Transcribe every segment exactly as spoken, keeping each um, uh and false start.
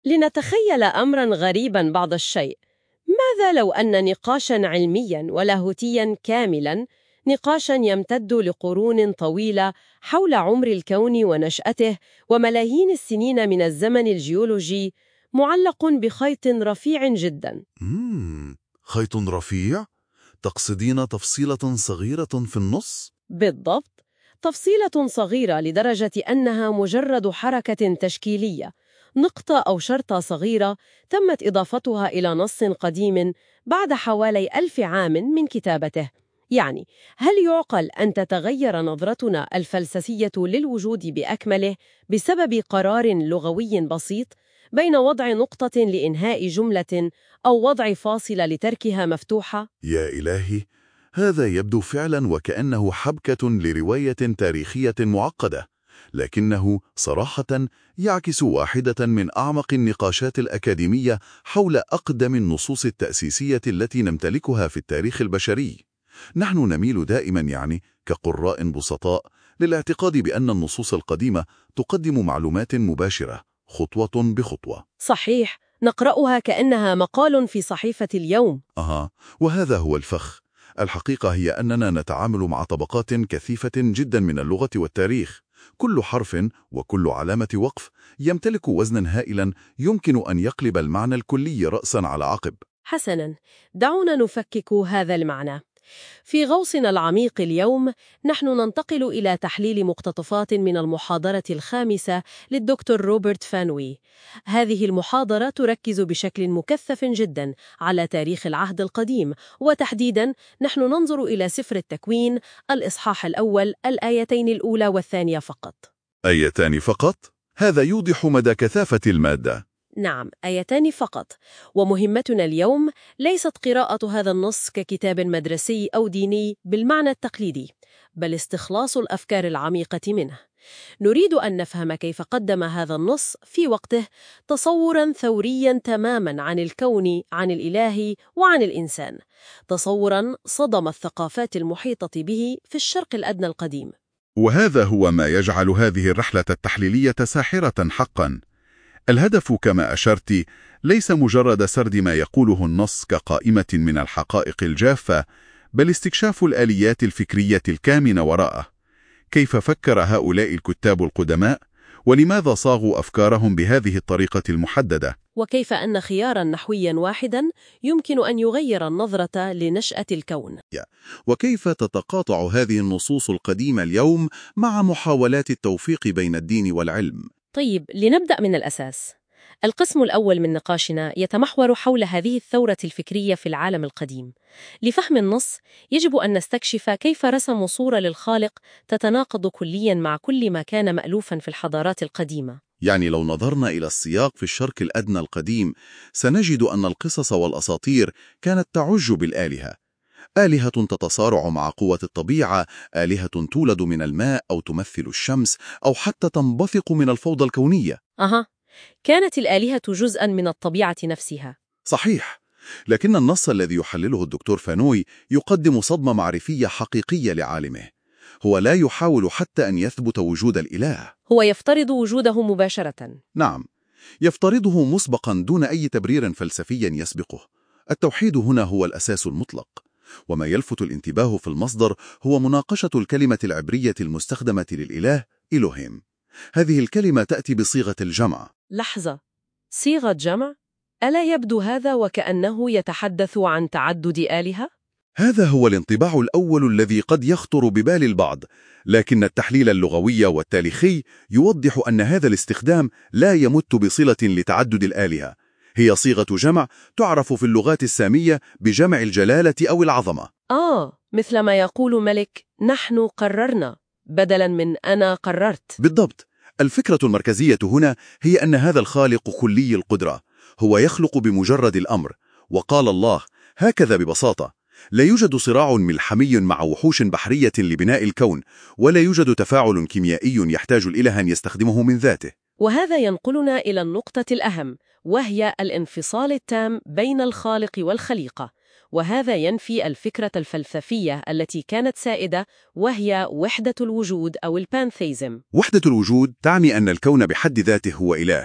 لنتخيل أمراً غريباً بعض الشيء، ماذا لو أن نقاشاً علمياً ولاهوتياً كاملاً، نقاشاً يمتد لقرون طويلة حول عمر الكون ونشأته وملايين السنين من الزمن الجيولوجي، معلق بخيط رفيع جداً؟ مم. خيط رفيع؟ تقصدين تفصيلة صغيرة في النص؟ بالضبط، تفصيلة صغيرة لدرجة أنها مجرد حركة تشكيلية، نقطة أو شرطة صغيرة تمت إضافتها إلى نص قديم بعد حوالي ألف عام من كتابته. يعني هل يعقل أن تتغير نظرتنا الفلسفية للوجود بأكمله بسبب قرار لغوي بسيط بين وضع نقطة لإنهاء جملة أو وضع فاصلة لتركها مفتوحة؟ يا إلهي، هذا يبدو فعلا وكأنه حبكة لرواية تاريخية معقدة، لكنه صراحة يعكس واحدة من أعمق النقاشات الأكاديمية حول أقدم النصوص التأسيسية التي نمتلكها في التاريخ البشري. نحن نميل دائما يعني كقراء بسطاء للاعتقاد بأن النصوص القديمة تقدم معلومات مباشرة خطوة بخطوة. صحيح، نقرأها كأنها مقال في صحيفة اليوم. أها، وهذا هو الفخ. الحقيقة هي أننا نتعامل مع طبقات كثيفة جدا من اللغة والتاريخ. كل حرف وكل علامة وقف يمتلك وزنا هائلا يمكن أن يقلب المعنى الكلي رأسا على عقب. حسناً، دعونا نفكك هذا المعنى. في غوصنا العميق اليوم، نحن ننتقل إلى تحليل مقتطفات من المحاضرة الخامسة للدكتور روبرت فانوي. هذه المحاضرة تركز بشكل مكثف جدا على تاريخ العهد القديم، وتحديدا نحن ننظر إلى سفر التكوين، الإصحاح الأول، الآيتين الأولى والثانية فقط. آيتان فقط؟ هذا يوضح مدى كثافة المادة. نعم، آيتان فقط، ومهمتنا اليوم ليست قراءة هذا النص ككتاب مدرسي أو ديني بالمعنى التقليدي، بل استخلاص الأفكار العميقة منه. نريد أن نفهم كيف قدم هذا النص في وقته تصوراً ثورياً تماماً عن الكون، عن الإله وعن الإنسان، تصوراً صدم الثقافات المحيطة به في الشرق الأدنى القديم. وهذا هو ما يجعل هذه الرحلة التحليلية ساحرة حقا. الهدف كما أشرت ليس مجرد سرد ما يقوله النص كقائمة من الحقائق الجافة، بل استكشاف الآليات الفكرية الكامنة وراءه. كيف فكر هؤلاء الكتاب القدماء؟ ولماذا صاغوا أفكارهم بهذه الطريقة المحددة؟ وكيف أن خياراً نحوياً واحداً يمكن أن يغير النظرة لنشأة الكون. وكيف تتقاطع هذه النصوص القديمة اليوم مع محاولات التوفيق بين الدين والعلم؟ طيب، لنبدأ من الأساس. القسم الأول من نقاشنا يتمحور حول هذه الثورة الفكرية في العالم القديم. لفهم النص يجب أن نستكشف كيف رسموا صورة للخالق تتناقض كلياً مع كل ما كان مألوفاً في الحضارات القديمة. يعني لو نظرنا إلى السياق في الشرق الأدنى القديم، سنجد أن القصص والأساطير كانت تعج بالآلهة. آلهة تتصارع مع قوة الطبيعة، آلهة تولد من الماء أو تمثل الشمس، أو حتى تنبثق من الفوضى الكونية. أها، كانت الآلهة جزءاً من الطبيعة نفسها. صحيح، لكن النص الذي يحلله الدكتور فانوي يقدم صدمة معرفية حقيقية لعالمه. هو لا يحاول حتى أن يثبت وجود الإله، هو يفترض وجوده مباشرة. نعم، يفترضه مسبقا دون أي تبرير فلسفي يسبقه. التوحيد هنا هو الأساس المطلق، وما يلفت الانتباه في المصدر هو مناقشة الكلمة العبرية المستخدمة للإله إلهيم. هذه الكلمة تأتي بصيغة الجمع. لحظة، صيغة جمع؟ ألا يبدو هذا وكأنه يتحدث عن تعدد آلهة؟ هذا هو الانطباع الأول الذي قد يخطر ببال البعض، لكن التحليل اللغوي والتاريخي يوضح أن هذا الاستخدام لا يمت بصلة لتعدد الآلهة. هي صيغة جمع تعرف في اللغات السامية بجمع الجلالة أو العظمة. آه، مثل ما يقول ملك نحن قررنا بدلاً من أنا قررت. بالضبط. الفكرة المركزية هنا هي أن هذا الخالق كلي القدرة، هو يخلق بمجرد الأمر. وقال الله هكذا ببساطة: لا يوجد صراع ملحمي مع وحوش بحرية لبناء الكون، ولا يوجد تفاعل كيميائي يحتاج الإله أن يستخدمه من ذاته. وهذا ينقلنا إلى النقطة الأهم، وهي الانفصال التام بين الخالق والخليقة. وهذا ينفي الفكرة الفلسفية التي كانت سائدة، وهي وحدة الوجود أو البانثيزم. وحدة الوجود تعني أن الكون بحد ذاته هو إله.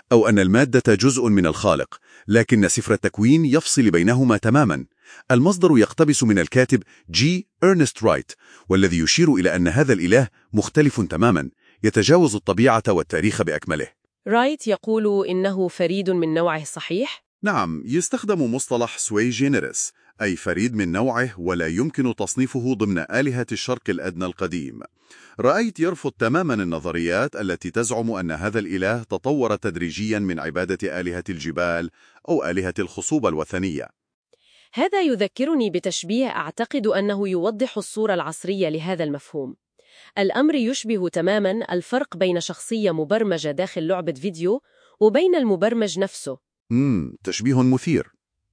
أو أن المادة جزء من الخالق، لكن سفر التكوين يفصل بينهما تماما. المصدر يقتبس من الكاتب جي إرنست رايت، والذي يشير إلى أن هذا الإله مختلف تماما، يتجاوز الطبيعة والتاريخ بأكمله. رايت يقول إنه فريد من نوعه، صحيح؟ نعم، يستخدم مصطلح سوي جينيرس، أي فريد من نوعه ولا يمكن تصنيفه ضمن آلهة الشرق الأدنى القديم. رأيت يرفض تماما النظريات التي تزعم أن هذا الإله تطور تدريجيا من عبادة آلهة الجبال أو آلهة الخصوبة الوثنية. هذا يذكرني بتشبيه أعتقد أنه يوضح الصورة العصرية لهذا المفهوم. الأمر يشبه تماما الفرق بين شخصية مبرمجة داخل لعبة فيديو وبين المبرمج نفسه. مم، تشبيه مثير.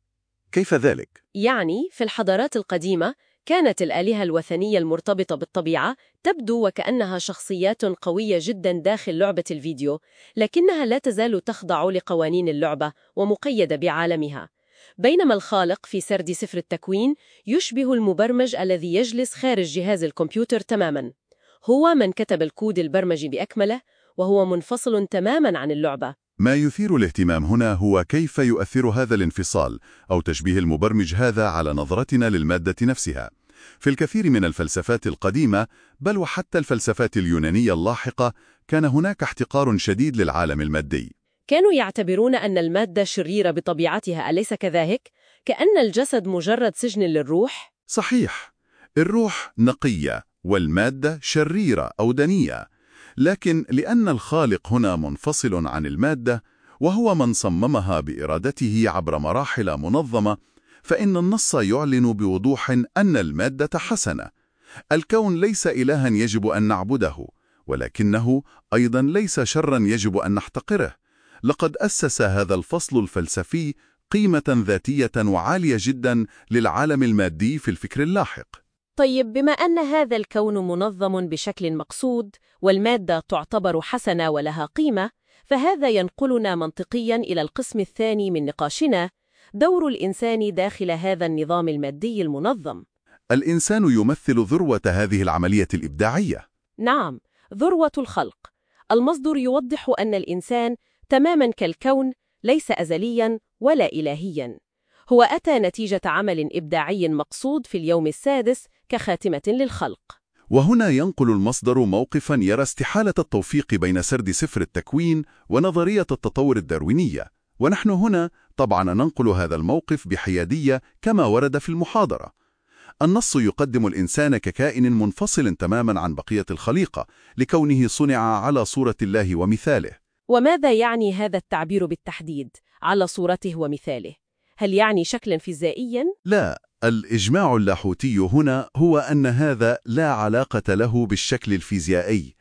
كيف ذلك؟ يعني في الحضارات القديمة كانت الآلهة الوثنية المرتبطة بالطبيعة تبدو وكأنها شخصيات قوية جدا داخل لعبة الفيديو، لكنها لا تزال تخضع لقوانين اللعبة ومقيدة بعالمها. بينما الخالق في سرد سفر التكوين يشبه المبرمج الذي يجلس خارج جهاز الكمبيوتر تماما. هو من كتب الكود البرمجي بأكمله، وهو منفصل تماما عن اللعبة. ما يثير الاهتمام هنا هو كيف يؤثر هذا الانفصال أو تشبيه المبرمج هذا على نظرتنا للمادة نفسها. في الكثير من الفلسفات القديمة، بل وحتى الفلسفات اليونانية اللاحقة، كان هناك احتقار شديد للعالم المادي. كانوا يعتبرون أن المادة شريرة بطبيعتها، أليس كذلك؟ كأن الجسد مجرد سجن للروح؟ صحيح، الروح نقية والمادة شريرة أو دنية، لكن لأن الخالق هنا منفصل عن المادة وهو من صممها بإرادته عبر مراحل منظمة، فإن النص يعلن بوضوح أن المادة حسنة. الكون ليس إلها يجب أن نعبده، ولكنه أيضا ليس شرا يجب أن نحتقره. لقد أسس هذا الفصل الفلسفي قيمة ذاتية وعالية جدا للعالم المادي في الفكر اللاحق. طيب، بما أن هذا الكون منظم بشكل مقصود والمادة تعتبر حسنة ولها قيمة، فهذا ينقلنا منطقياً إلى القسم الثاني من نقاشنا: دور الإنسان داخل هذا النظام المادي المنظم. الإنسان يمثل ذروة هذه العملية الإبداعية. نعم، ذروة الخلق. المصدر يوضح أن الإنسان تماماً كالكون ليس أزلياً ولا إلهياً. هو أتى نتيجة عمل إبداعي مقصود في اليوم السادس كخاتمة للخلق. وهنا ينقل المصدر موقفاً يرى استحالة التوفيق بين سرد سفر التكوين ونظرية التطور الداروينية، ونحن هنا طبعاً ننقل هذا الموقف بحيادية كما ورد في المحاضرة. النص يقدم الإنسان ككائن منفصل تماماً عن بقية الخليقة لكونه صنع على صورة الله ومثاله. وماذا يعني هذا التعبير بالتحديد، على صورته ومثاله؟ هل يعني شكلاً فيزيائياً؟ لا، الإجماع اللاهوتي هنا هو أن هذا لا علاقة له بالشكل الفيزيائي،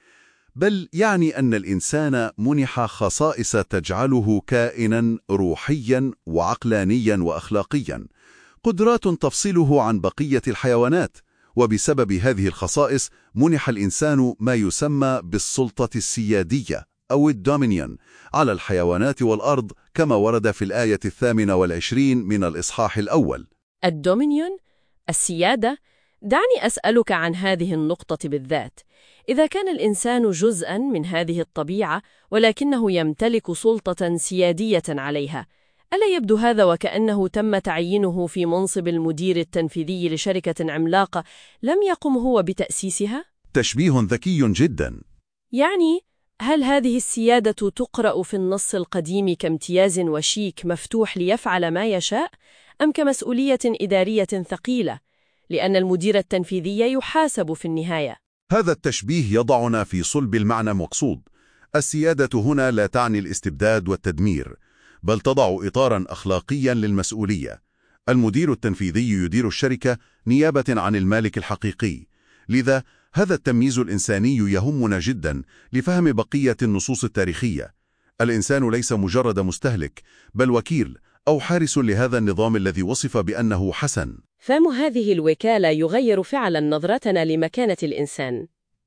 بل يعني أن الإنسان منح خصائص تجعله كائناً روحياً وعقلانياً وأخلاقياً، قدرات تفصله عن بقية الحيوانات، وبسبب هذه الخصائص منح الإنسان ما يسمى بالسلطة السيادية أو الدومينيون على الحيوانات والأرض، كما ورد في الآية الثامنة والعشرين من الإصحاح الأول. الدومينيون، السيادة. دعني أسألك عن هذه النقطة بالذات. إذا كان الإنسان جزءاً من هذه الطبيعة ولكنه يمتلك سلطة سيادية عليها، ألا يبدو هذا وكأنه تم تعيينه في منصب المدير التنفيذي لشركة عملاقة لم يقم هو بتأسيسها؟ تشبيه ذكي جدا. يعني هل هذه السيادة تقرأ في النص القديم كامتياز وشيك مفتوح ليفعل ما يشاء، أم كمسؤولية إدارية ثقيلة، لأن المدير التنفيذي يحاسب في النهاية؟ هذا التشبيه يضعنا في صلب المعنى المقصود. السيادة هنا لا تعني الاستبداد والتدمير، بل تضع إطاراً أخلاقياً للمسؤولية. المدير التنفيذي يدير الشركة نيابة عن المالك الحقيقي، لذا هذا التمييز الإنساني يهمنا جداً لفهم بقية النصوص التاريخية. الإنسان ليس مجرد مستهلك، بل وكيل أو حارس لهذا النظام الذي وصف بأنه حسن. فهم هذه الوكالة يغير فعلاً نظرتنا لمكانة الإنسان.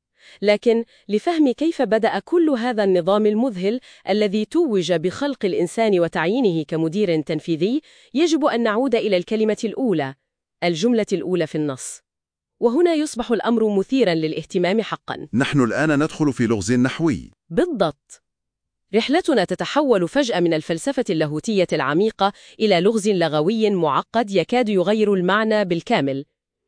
لكن لفهم كيف بدأ كل هذا النظام المذهل الذي توج بخلق الإنسان وتعيينه كمدير تنفيذي، يجب أن نعود إلى الكلمة الأولى، الجملة الأولى في النص. وهنا يصبح الأمر مثيراً للاهتمام حقاً. نحن الآن ندخل في لغز نحوي. بالضبط. رحلتنا تتحول فجأة من الفلسفة اللاهوتية العميقة إلى لغز لغوي معقد يكاد يغير المعنى بالكامل.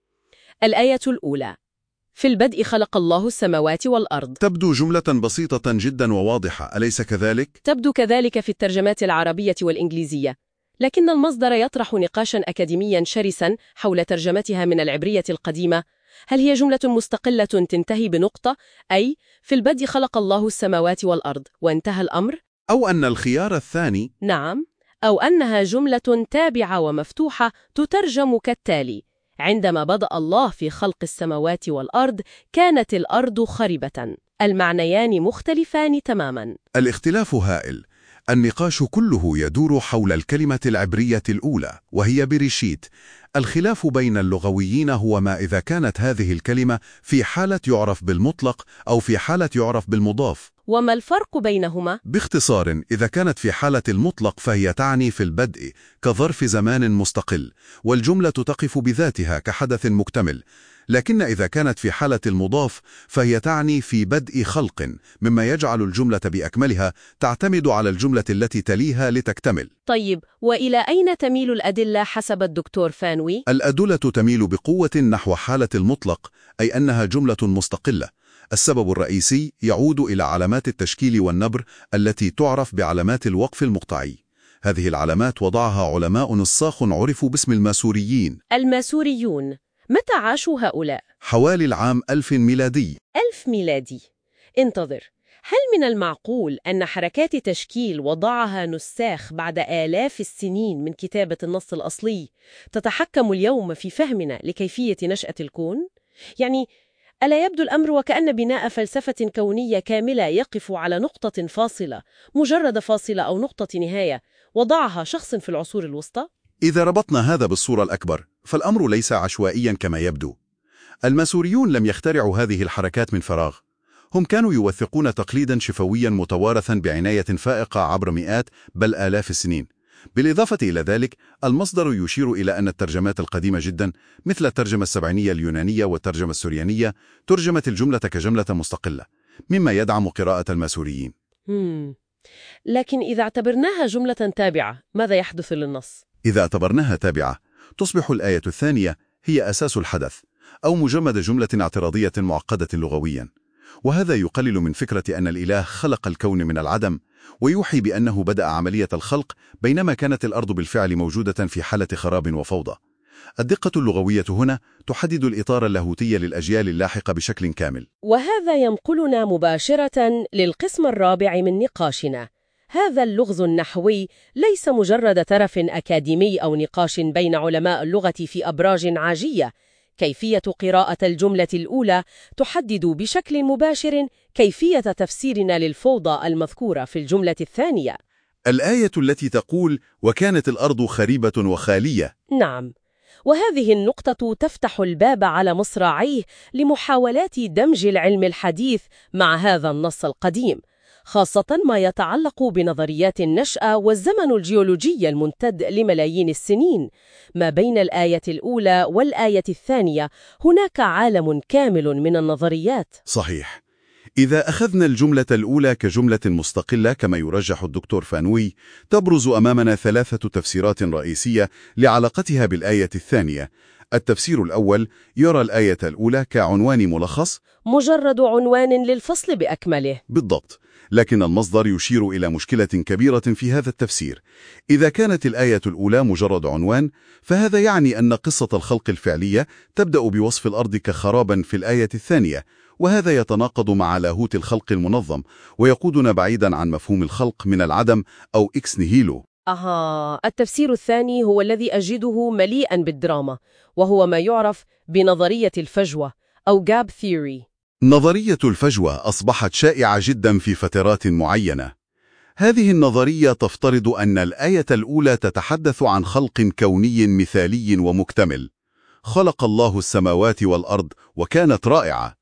الآية الأولى: في البدء خلق الله السماوات والأرض. تبدو جملة بسيطة جدا وواضحة، أليس كذلك؟ تبدو كذلك في الترجمات العربية والإنجليزية، لكن المصدر يطرح نقاشا أكاديميا شرسا حول ترجمتها من العبرية القديمة. هل هي جملة مستقلة تنتهي بنقطة، أي في البدء خلق الله السماوات والأرض وانتهى الأمر؟ أو أن الخيار الثاني؟ نعم، أو أنها جملة تابعة ومفتوحة تترجم كالتالي: عندما بدأ الله في خلق السماوات والأرض كانت الأرض خربة. المعنيان مختلفان تماما. الاختلاف هائل. النقاش كله يدور حول الكلمة العبرية الأولى وهي بريشيت. الخلاف بين اللغويين هو ما إذا كانت هذه الكلمة في حالة يعرف بالمطلق أو في حالة يعرف بالمضاف. وما الفرق بينهما؟ باختصار، إذا كانت في حالة المطلق فهي تعني في البدء كظرف زمان مستقل، والجملة تقف بذاتها كحدث مكتمل. لكن إذا كانت في حالة المضاف فهي تعني في بدء خلق، مما يجعل الجملة بأكملها تعتمد على الجملة التي تليها لتكتمل. طيب، وإلى أين تميل الأدلة حسب الدكتور فانوي؟ الأدلة تميل بقوة نحو حالة المطلق، أي أنها جملة مستقلة. السبب الرئيسي يعود إلى علامات التشكيل والنبر التي تعرف بعلامات الوقف المقطعي. هذه العلامات وضعها علماء نصاخ عرفوا باسم الماسوريين. الماسوريون متى عاشوا هؤلاء؟ حوالي العام ألف ميلادي. ألف ميلادي. انتظر، هل من المعقول أن حركات تشكيل وضعها نساخ بعد آلاف السنين من كتابة النص الأصلي تتحكم اليوم في فهمنا لكيفية نشأة الكون؟ يعني ألا يبدو الأمر وكأن بناء فلسفة كونية كاملة يقف على نقطة فاصلة، مجرد فاصلة أو نقطة نهاية، وضعها شخص في العصور الوسطى؟ إذا ربطنا هذا بالصورة الأكبر فالأمر ليس عشوائيا كما يبدو. الماسوريون لم يخترعوا هذه الحركات من فراغ. هم كانوا يوثقون تقليدا شفويا متوارثا بعناية فائقة عبر مئات بل آلاف السنين. بالإضافة إلى ذلك، المصدر يشير إلى أن الترجمات القديمة جدا مثل الترجمة السبعينية اليونانية والترجمة السريانية ترجمت الجملة كجملة مستقلة، مما يدعم قراءة الماسوريين. مم. لكن إذا اعتبرناها جملة تابعة، ماذا يحدث للنص؟ إذا اعتبرناها تابعة، تصبح الآية الثانية هي أساس الحدث، أو مجمد جملة اعتراضية معقدة لغويا. وهذا يقلل من فكرة أن الإله خلق الكون من العدم، ويوحي بأنه بدأ عملية الخلق بينما كانت الأرض بالفعل موجودة في حالة خراب وفوضى. الدقة اللغوية هنا تحدد الإطار اللاهوتي للأجيال اللاحقة بشكل كامل. وهذا ينقلنا مباشرة للقسم الرابع من نقاشنا. هذا اللغز النحوي ليس مجرد ترف أكاديمي أو نقاش بين علماء اللغة في أبراج عاجية. كيفية قراءة الجملة الأولى تحدد بشكل مباشر كيفية تفسيرنا للفوضى المذكورة في الجملة الثانية. الآية التي تقول وكانت الأرض خريبة وخالية. نعم، وهذه النقطة تفتح الباب على مصراعيه لمحاولات دمج العلم الحديث مع هذا النص القديم، خاصة ما يتعلق بنظريات النشأة والزمن الجيولوجي الممتد لملايين السنين. ما بين الآية الأولى والآية الثانية هناك عالم كامل من النظريات. صحيح. إذا أخذنا الجملة الأولى كجملة مستقلة كما يرجح الدكتور فانوي، تبرز أمامنا ثلاثة تفسيرات رئيسية لعلاقتها بالآية الثانية. التفسير الأول يرى الآية الأولى كعنوان ملخص، مجرد عنوان للفصل بأكمله. بالضبط، لكن المصدر يشير إلى مشكلة كبيرة في هذا التفسير. إذا كانت الآية الأولى مجرد عنوان، فهذا يعني أن قصة الخلق الفعلية تبدأ بوصف الأرض كخرابا في الآية الثانية، وهذا يتناقض مع لاهوت الخلق المنظم ويقودنا بعيدا عن مفهوم الخلق من العدم أو إكس نيهيلو. أها، التفسير الثاني هو الذي أجده مليئا بالدراما، وهو ما يعرف بنظرية الفجوة أو Gap Theory. نظرية الفجوة أصبحت شائعة جدا في فترات معينة. هذه النظرية تفترض أن الآية الأولى تتحدث عن خلق كوني مثالي ومكتمل. خلق الله السماوات والأرض وكانت رائعة،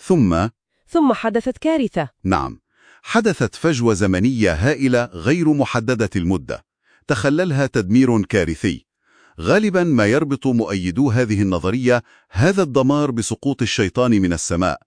ثم ثم حدثت كارثة. نعم، حدثت فجوة زمنية هائلة غير محددة المدة تخللها تدمير كارثي. غالبا ما يربط مؤيدو هذه النظرية هذا الدمار بسقوط الشيطان من السماء،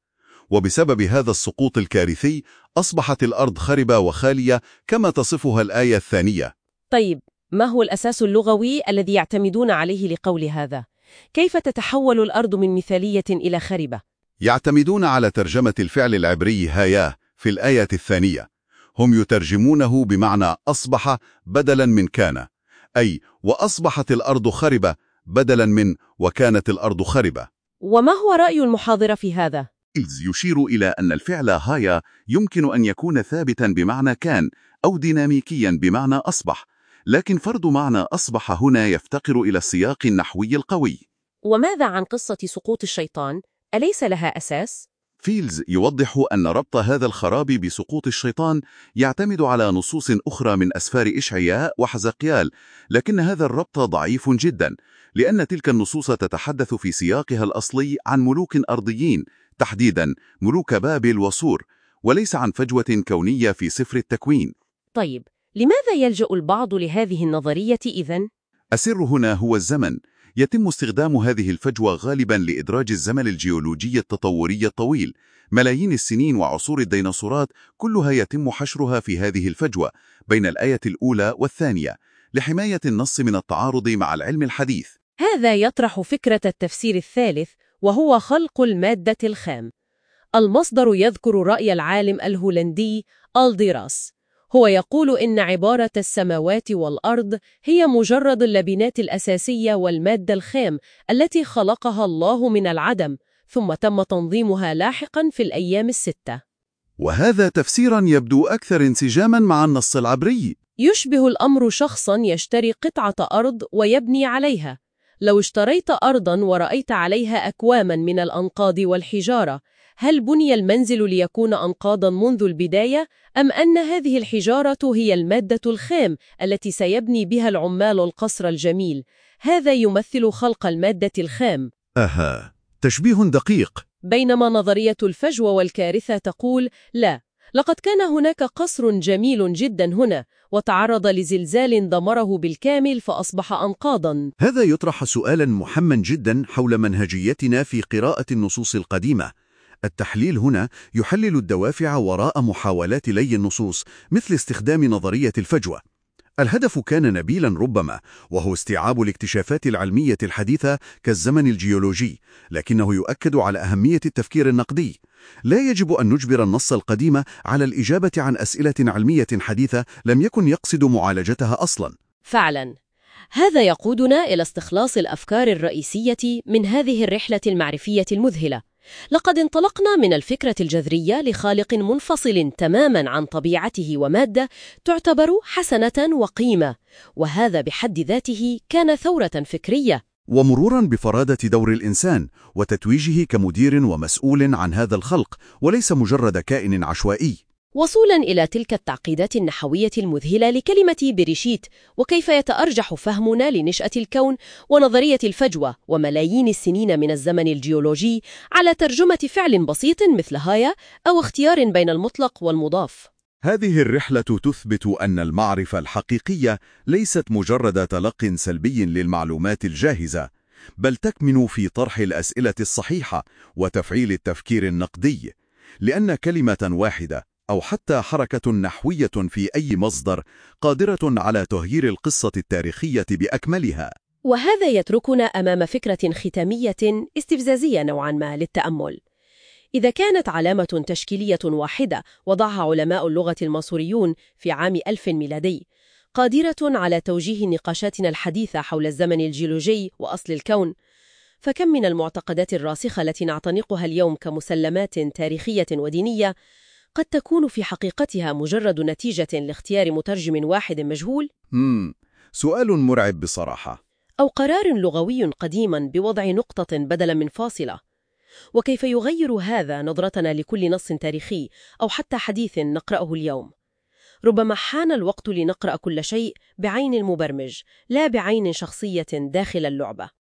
وبسبب هذا السقوط الكارثي أصبحت الأرض خربة وخالية كما تصفها الآية الثانية. طيب، ما هو الأساس اللغوي الذي يعتمدون عليه لقول هذا؟ كيف تتحول الأرض من مثالية إلى خربة؟ يعتمدون على ترجمة الفعل العبري هاياه في الآية الثانية. هم يترجمونه بمعنى أصبح بدلاً من كان، أي وأصبحت الأرض خربة بدلاً من وكانت الأرض خربة. وما هو رأي المحاضر في هذا؟ فيلز يشير إلى أن الفعل هايا يمكن أن يكون ثابتاً بمعنى كان أو ديناميكياً بمعنى أصبح، لكن فرض معنى أصبح هنا يفتقر إلى السياق النحوي القوي. وماذا عن قصة سقوط الشيطان؟ أليس لها أساس؟ فيلز يوضح أن ربط هذا الخراب بسقوط الشيطان يعتمد على نصوص أخرى من أسفار إشعياء وحزقيال، لكن هذا الربط ضعيف جدا، لأن تلك النصوص تتحدث في سياقها الأصلي عن ملوك أرضيين، تحديدا ملوك بابل وصور، وليس عن فجوة كونية في سفر التكوين. طيب، لماذا يلجأ البعض لهذه النظرية إذن؟ السر هنا هو الزمن. يتم استخدام هذه الفجوة غالباً لإدراج الزمن الجيولوجي التطوري الطويل. ملايين السنين وعصور الديناصورات كلها يتم حشرها في هذه الفجوة بين الآية الأولى والثانية لحماية النص من التعارض مع العلم الحديث. هذا يطرح فكرة التفسير الثالث، وهو خلق المادة الخام. المصدر يذكر رأي العالم الهولندي ألديراس. هو يقول إن عبارة السماوات والأرض هي مجرد اللبنات الأساسية والمادة الخام التي خلقها الله من العدم، ثم تم تنظيمها لاحقاً في الأيام الستة. وهذا تفسيراً يبدو أكثر انسجاماً مع النص العبري. يشبه الأمر شخصاً يشتري قطعة أرض ويبني عليها. لو اشتريت أرضاً ورأيت عليها أكواماً من الأنقاض والحجارة، هل بني المنزل ليكون أنقاضاً منذ البداية، أم أن هذه الحجارة هي المادة الخام التي سيبني بها العمال القصر الجميل؟ هذا يمثل خلق المادة الخام. أها، تشبيه دقيق. بينما نظرية الفجوة والكارثة تقول لا، لقد كان هناك قصر جميل جدا هنا وتعرض لزلزال دمره بالكامل فأصبح أنقاضا. هذا يطرح سؤالا مهما جدا حول منهجيتنا في قراءة النصوص القديمة. التحليل هنا يحلل الدوافع وراء محاولات لي النصوص، مثل استخدام نظرية الفجوة. الهدف كان نبيلا ربما، وهو استيعاب الاكتشافات العلمية الحديثة كالزمن الجيولوجي، لكنه يؤكد على أهمية التفكير النقدي. لا يجب أن نجبر النص القديم على الإجابة عن أسئلة علمية حديثة لم يكن يقصد معالجتها أصلا. فعلا، هذا يقودنا إلى استخلاص الأفكار الرئيسية من هذه الرحلة المعرفية المذهلة. لقد انطلقنا من الفكرة الجذرية لخالق منفصل تماماً عن طبيعته ومادة تعتبر حسنة وقيمة، وهذا بحد ذاته كان ثورة فكرية. ومروراً بفرادة دور الإنسان وتتويجه كمدير ومسؤول عن هذا الخلق وليس مجرد كائن عشوائي. وصولاً إلى تلك التعقيدات النحوية المذهلة لكلمة بريشيت، وكيف يتأرجح فهمنا لنشأة الكون ونظرية الفجوة وملايين السنين من الزمن الجيولوجي على ترجمة فعل بسيط مثل هايا أو اختيار بين المطلق والمضاف. هذه الرحلة تثبت أن المعرفة الحقيقية ليست مجرد تلق سلبي للمعلومات الجاهزة، بل تكمن في طرح الأسئلة الصحيحة وتفعيل التفكير النقدي، لأن كلمة واحدة أو حتى حركة نحوية في أي مصدر قادرة على تغيير القصة التاريخية بأكملها. وهذا يتركنا أمام فكرة ختامية استفزازية نوعاً ما للتأمل. إذا كانت علامة تشكيلية واحدة وضعها علماء اللغة الماسوريون في عام ألف ميلادي قادرة على توجيه نقاشاتنا الحديثة حول الزمن الجيولوجي وأصل الكون، فكم من المعتقدات الراسخة التي نعتنقها اليوم كمسلمات تاريخية ودينية قد تكون في حقيقتها مجرد نتيجة لاختيار مترجم واحد مجهول؟ مم. سؤال مرعب بصراحة. أو قرار لغوي قديما بوضع نقطة بدلا من فاصلة. وكيف يغير هذا نظرتنا لكل نص تاريخي أو حتى حديث نقرأه اليوم؟ ربما حان الوقت لنقرأ كل شيء بعين المبرمج، لا بعين شخصية داخل اللعبة.